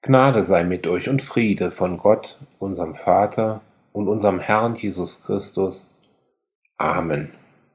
Gnade sei mit euch und Friede von Gott, unserem Vater und unserem Herrn Jesus Christus. Amen.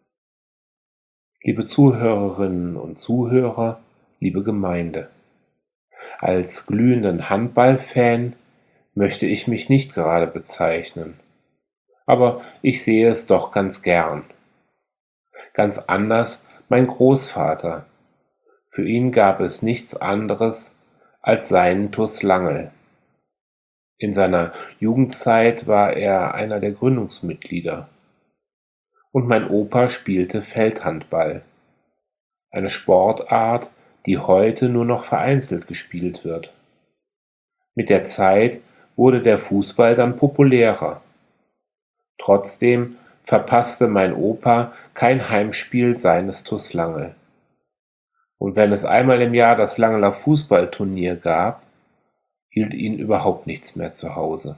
Liebe Zuhörerinnen und Zuhörer, liebe Gemeinde, als glühenden Handballfan möchte ich mich nicht gerade bezeichnen, aber ich sehe es doch ganz gern. Ganz anders mein Großvater. Für ihn gab es nichts anderes als seinen TuS Langel. In seiner Jugendzeit war er einer der Gründungsmitglieder. Und mein Opa spielte Feldhandball, eine Sportart, die heute nur noch vereinzelt gespielt wird. Mit der Zeit wurde der Fußball dann populärer. Trotzdem verpasste mein Opa kein Heimspiel seines TuS Langel. Und wenn es einmal im Jahr das Langeler Fußballturnier gab, hielt ihn überhaupt nichts mehr zu Hause.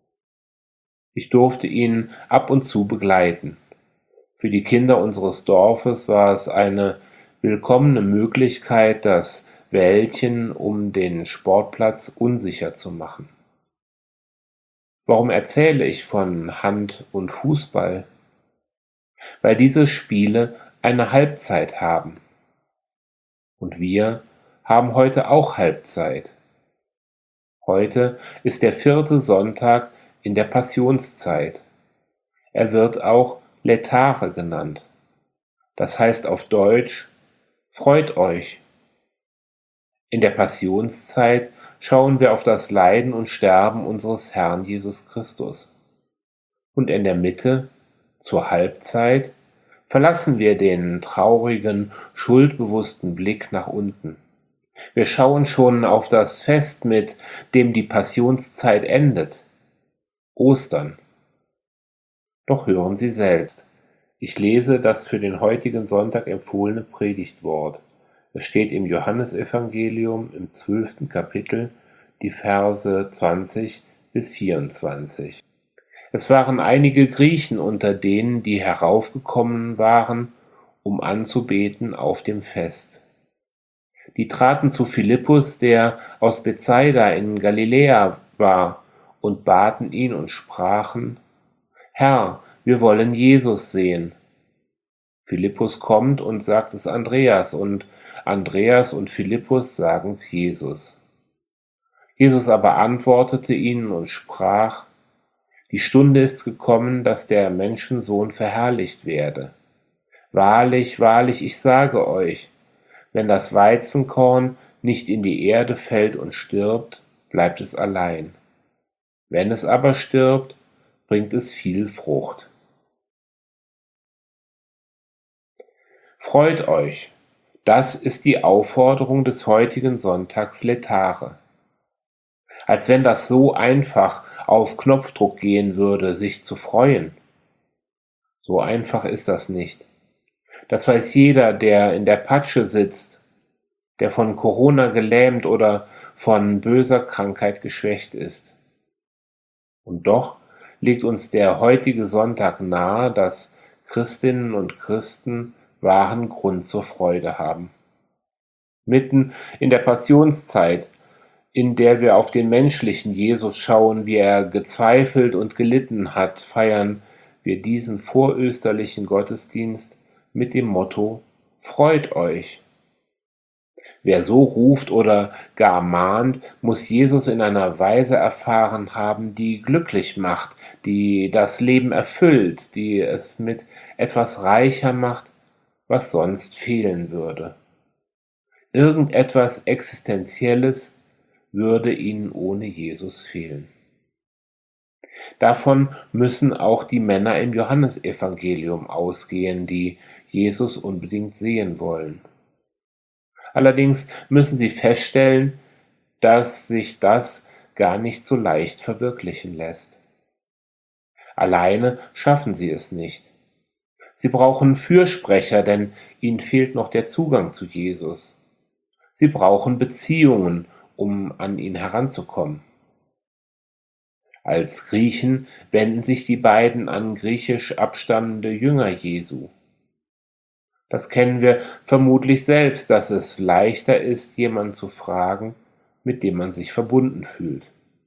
Ich durfte ihn ab und zu begleiten. Für die Kinder unseres Dorfes war es eine willkommene Möglichkeit, das Wäldchen um den Sportplatz unsicher zu machen. Warum erzähle ich von Hand- und Fußball? Weil diese Spiele eine Halbzeit haben. Und wir haben heute auch Halbzeit. Heute ist der 4. Sonntag in der Passionszeit. Er wird auch Lätare genannt. Das heißt auf Deutsch: Freut euch! In der Passionszeit schauen wir auf das Leiden und Sterben unseres Herrn Jesus Christus. Und in der Mitte, zur Halbzeit, verlassen wir den traurigen, schuldbewussten Blick nach unten. Wir schauen schon auf das Fest, mit dem die Passionszeit endet: Ostern. Doch hören Sie selbst. Ich lese das für den heutigen Sonntag empfohlene Predigtwort. Es steht im Johannesevangelium im 12. Kapitel, die Verse 20 bis 24. Es waren einige Griechen unter denen, die heraufgekommen waren, um anzubeten auf dem Fest. Die traten zu Philippus, der aus Bethsaida in Galiläa war, und baten ihn und sprachen: Herr, wir wollen Jesus sehen. Philippus kommt und sagt es Andreas, und Andreas und Philippus sagen es Jesus. Jesus aber antwortete ihnen und sprach: Die Stunde ist gekommen, dass der Menschensohn verherrlicht werde. Wahrlich, wahrlich, ich sage euch, wenn das Weizenkorn nicht in die Erde fällt und stirbt, bleibt es allein. Wenn es aber stirbt, bringt es viel Frucht. Freut euch! Das ist die Aufforderung des heutigen Sonntags Lätare. Als wenn das so einfach auf Knopfdruck gehen würde, sich zu freuen. So einfach ist das nicht. Das weiß jeder, der in der Patsche sitzt, der von Corona gelähmt oder von böser Krankheit geschwächt ist. Und doch legt uns der heutige Sonntag nahe, dass Christinnen und Christen wahren Grund zur Freude haben. Mitten in der Passionszeit, in der wir auf den menschlichen Jesus schauen, wie er gezweifelt und gelitten hat, feiern wir diesen vorösterlichen Gottesdienst mit dem Motto: Freut euch! Wer so ruft oder gar mahnt, muss Jesus in einer Weise erfahren haben, die glücklich macht, die das Leben erfüllt, die es mit etwas reicher macht, was sonst fehlen würde. Irgendetwas Existenzielles würde ihnen ohne Jesus fehlen. Davon müssen auch die Männer im Johannesevangelium ausgehen, die Jesus unbedingt sehen wollen. Allerdings müssen sie feststellen, dass sich das gar nicht so leicht verwirklichen lässt. Alleine schaffen sie es nicht. Sie brauchen Fürsprecher, denn ihnen fehlt noch der Zugang zu Jesus. Sie brauchen Beziehungen, um an ihn heranzukommen. Als Griechen wenden sich die beiden an griechisch abstammende Jünger Jesu. Das kennen wir vermutlich selbst, dass es leichter ist, jemanden zu fragen, mit dem man sich verbunden fühlt.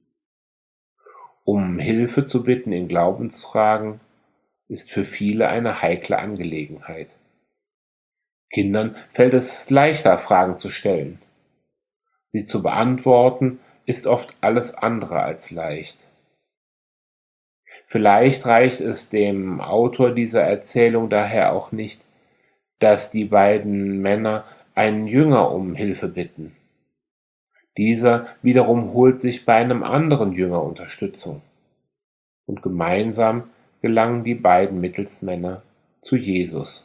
Um Hilfe zu bitten in Glaubensfragen ist für viele eine heikle Angelegenheit. Kindern fällt es leichter, Fragen zu stellen. Sie zu beantworten ist oft alles andere als leicht. Vielleicht reicht es dem Autor dieser Erzählung daher auch nicht, dass die beiden Männer einen Jünger um Hilfe bitten. Dieser wiederum holt sich bei einem anderen Jünger Unterstützung. Und gemeinsam gelangen die beiden Mittelsmänner zu Jesus.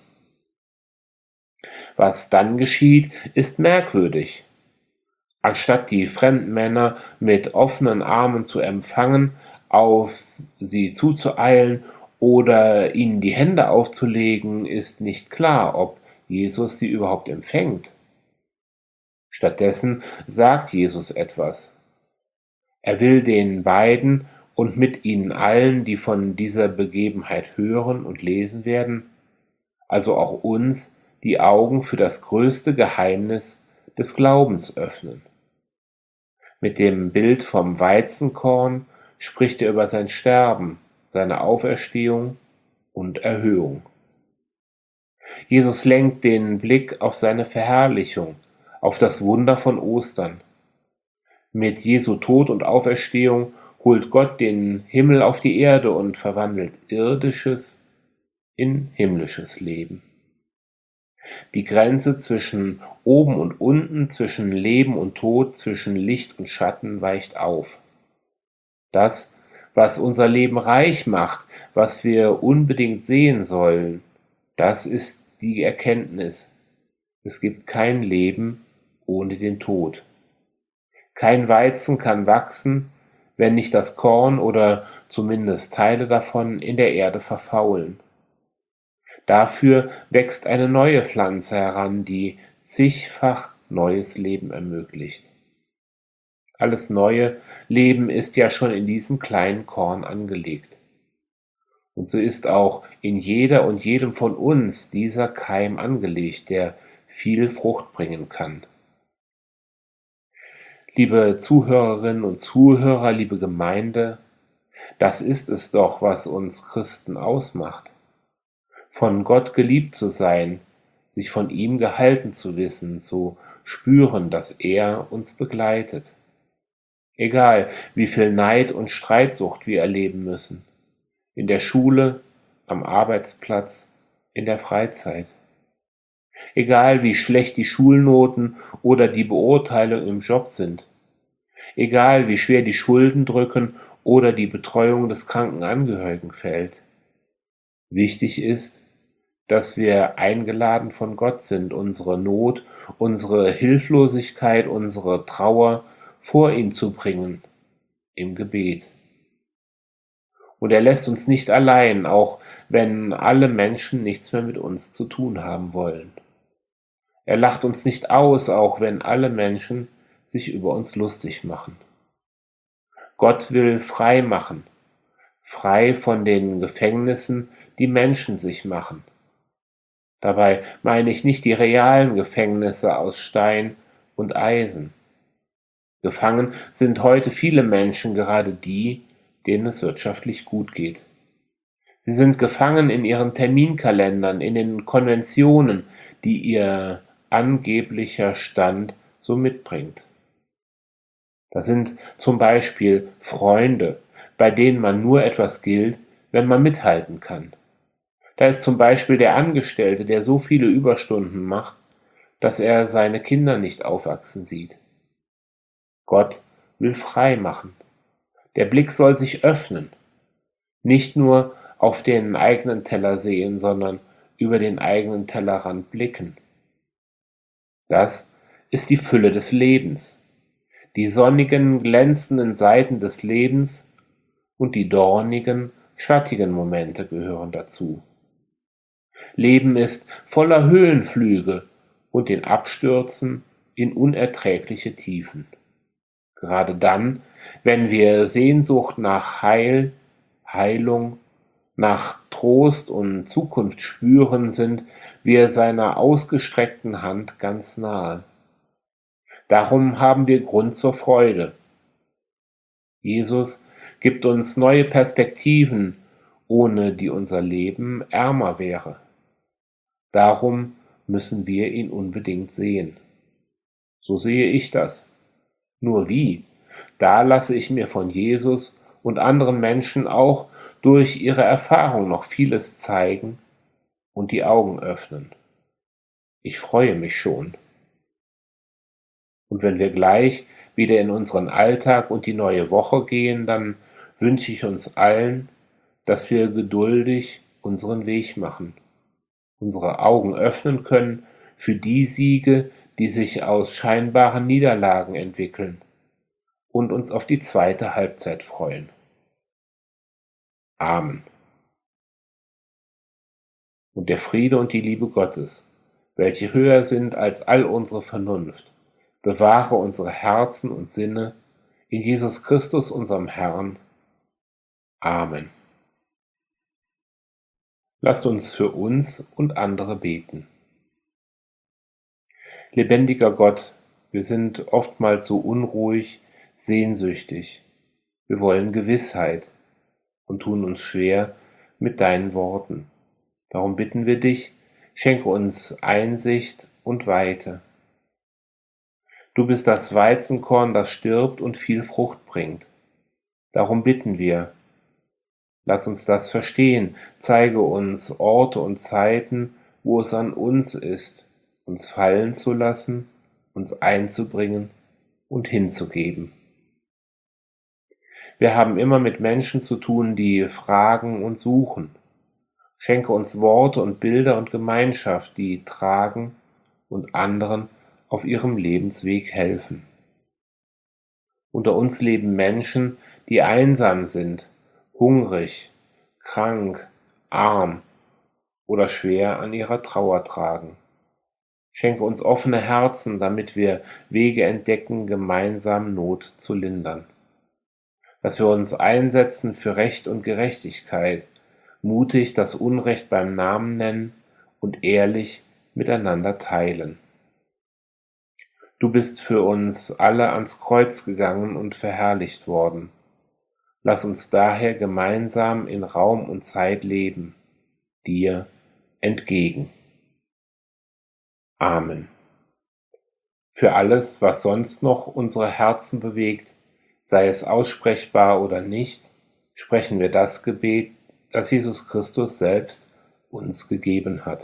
Was dann geschieht, ist merkwürdig. Anstatt die fremden Männer mit offenen Armen zu empfangen, auf sie zuzueilen oder ihnen die Hände aufzulegen, ist nicht klar, ob Jesus sie überhaupt empfängt. Stattdessen sagt Jesus etwas. Er will den beiden und mit ihnen allen, die von dieser Begebenheit hören und lesen werden, also auch uns, die Augen für das größte Geheimnis des Glaubens öffnen. Mit dem Bild vom Weizenkorn spricht er über sein Sterben, seine Auferstehung und Erhöhung. Jesus lenkt den Blick auf seine Verherrlichung, auf das Wunder von Ostern. Mit Jesu Tod und Auferstehung holt Gott den Himmel auf die Erde und verwandelt irdisches in himmlisches Leben. Die Grenze zwischen oben und unten, zwischen Leben und Tod, zwischen Licht und Schatten weicht auf. Das, was unser Leben reich macht, was wir unbedingt sehen sollen, das ist die Erkenntnis. Es gibt kein Leben ohne den Tod. Kein Weizen kann wachsen, wenn nicht das Korn oder zumindest Teile davon in der Erde verfaulen. Dafür wächst eine neue Pflanze heran, die zigfach neues Leben ermöglicht. Alles neue Leben ist ja schon in diesem kleinen Korn angelegt. Und so ist auch in jeder und jedem von uns dieser Keim angelegt, der viel Frucht bringen kann. Liebe Zuhörerinnen und Zuhörer, liebe Gemeinde, das ist es doch, was uns Christen ausmacht. Von Gott geliebt zu sein, sich von ihm gehalten zu wissen, zu spüren, dass er uns begleitet. Egal, wie viel Neid und Streitsucht wir erleben müssen. In der Schule, am Arbeitsplatz, in der Freizeit. Egal, wie schlecht die Schulnoten oder die Beurteilung im Job sind. Egal, wie schwer die Schulden drücken oder die Betreuung des kranken Angehörigen fällt. Wichtig ist, dass wir eingeladen von Gott sind, unsere Not, unsere Hilflosigkeit, unsere Trauer vor ihn zu bringen im Gebet. Und er lässt uns nicht allein, auch wenn alle Menschen nichts mehr mit uns zu tun haben wollen. Er lacht uns nicht aus, auch wenn alle Menschen sich über uns lustig machen. Gott will frei machen, frei von den Gefängnissen, die Menschen sich machen. Dabei meine ich nicht die realen Gefängnisse aus Stein und Eisen. Gefangen sind heute viele Menschen, gerade die, denen es wirtschaftlich gut geht. Sie sind gefangen in ihren Terminkalendern, in den Konventionen, die ihr angeblicher Stand so mitbringt. Das sind zum Beispiel Freunde, bei denen man nur etwas gilt, wenn man mithalten kann. Da ist zum Beispiel der Angestellte, der so viele Überstunden macht, dass er seine Kinder nicht aufwachsen sieht. Gott will frei machen. Der Blick soll sich öffnen, nicht nur auf den eigenen Teller sehen, sondern über den eigenen Tellerrand blicken. Das ist die Fülle des Lebens, die sonnigen, glänzenden Seiten des Lebens und die dornigen, schattigen Momente gehören dazu. Leben ist voller Höhenflüge und den Abstürzen in unerträgliche Tiefen. Gerade dann, wenn wir Sehnsucht nach Heil, Heilung, nach Trost und Zukunft spüren, sind wir seiner ausgestreckten Hand ganz nahe. Darum haben wir Grund zur Freude. Jesus gibt uns neue Perspektiven, ohne die unser Leben ärmer wäre. Darum müssen wir ihn unbedingt sehen. So sehe ich das. Nur wie? Da lasse ich mir von Jesus und anderen Menschen auch durch ihre Erfahrung noch vieles zeigen und die Augen öffnen. Ich freue mich schon. Und wenn wir gleich wieder in unseren Alltag und die neue Woche gehen, dann wünsche ich uns allen, dass wir geduldig unseren Weg machen, unsere Augen öffnen können für die Siege, die sich aus scheinbaren Niederlagen entwickeln, und uns auf die zweite Halbzeit freuen. Amen. Und der Friede und die Liebe Gottes, welche höher sind als all unsere Vernunft, bewahre unsere Herzen und Sinne in Jesus Christus, unserem Herrn. Amen. Lasst uns für uns und andere beten. Lebendiger Gott, wir sind oftmals so unruhig, sehnsüchtig. Wir wollen Gewissheit und tun uns schwer mit deinen Worten. Darum bitten wir dich, schenke uns Einsicht und Weite. Du bist das Weizenkorn, das stirbt und viel Frucht bringt. Darum bitten wir, lass uns das verstehen, zeige uns Orte und Zeiten, wo es an uns ist, uns fallen zu lassen, uns einzubringen und hinzugeben. Wir haben immer mit Menschen zu tun, die fragen und suchen. Schenke uns Worte und Bilder und Gemeinschaft, die tragen und anderen auf ihrem Lebensweg helfen. Unter uns leben Menschen, die einsam sind, hungrig, krank, arm oder schwer an ihrer Trauer tragen. Schenke uns offene Herzen, damit wir Wege entdecken, gemeinsam Not zu lindern. Dass wir uns einsetzen für Recht und Gerechtigkeit, mutig das Unrecht beim Namen nennen und ehrlich miteinander teilen. Du bist für uns alle ans Kreuz gegangen und verherrlicht worden. Lass uns daher gemeinsam in Raum und Zeit leben, dir entgegen. Amen. Für alles, was sonst noch unsere Herzen bewegt, sei es aussprechbar oder nicht, sprechen wir das Gebet, das Jesus Christus selbst uns gegeben hat.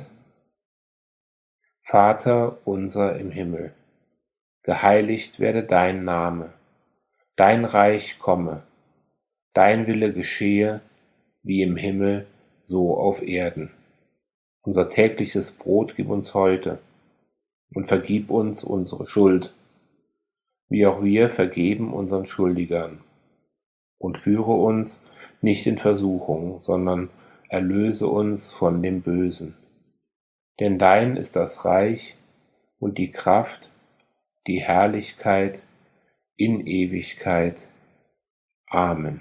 Vater unser im Himmel, geheiligt werde dein Name, dein Reich komme, dein Wille geschehe, wie im Himmel, so auf Erden. Unser tägliches Brot gib uns heute und vergib uns unsere Schuld, wie auch wir vergeben unseren Schuldigern. Und führe uns nicht in Versuchung, sondern erlöse uns von dem Bösen. Denn dein ist das Reich und die Kraft, die Herrlichkeit in Ewigkeit. Amen.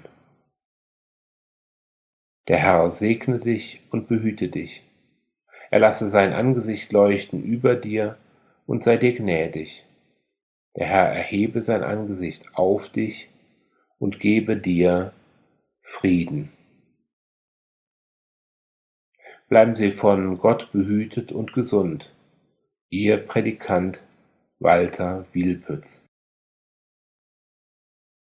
Der Herr segne dich und behüte dich. Er lasse sein Angesicht leuchten über dir und sei dir gnädig. Der Herr erhebe sein Angesicht auf dich und gebe dir Frieden. Bleiben Sie von Gott behütet und gesund. Ihr Predikant Walter Wielpütz.